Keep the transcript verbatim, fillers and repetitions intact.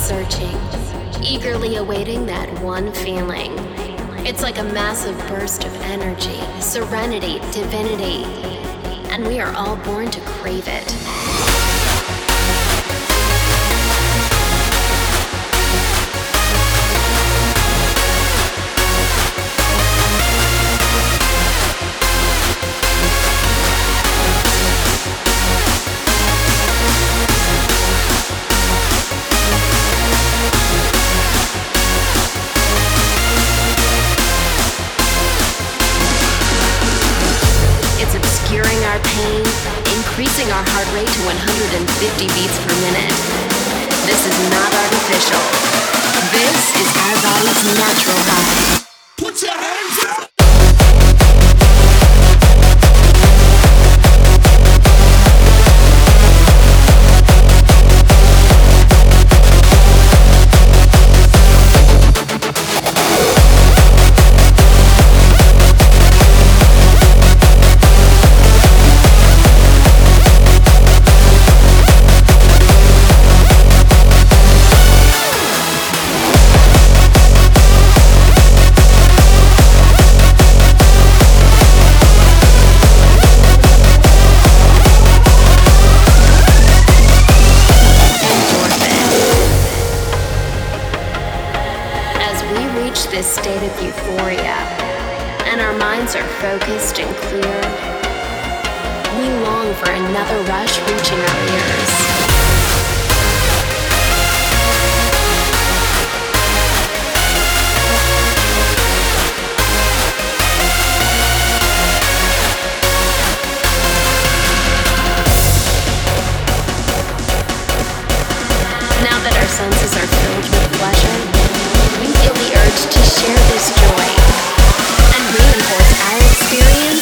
searching, eagerly awaiting that one feeling. It's like a massive burst of energy, serenity, divinity, and we are all born to crave it. Our pain, increasing our heart rate to one hundred fifty beats per minute. This is not artificial. This is our body's natural high. Put your hands up! This state of euphoria, and our minds are focused and clear, we long for another rush reaching our ears. Now that our senses are filled with pleasure, we feel the urge to share this joy and reinforce our experience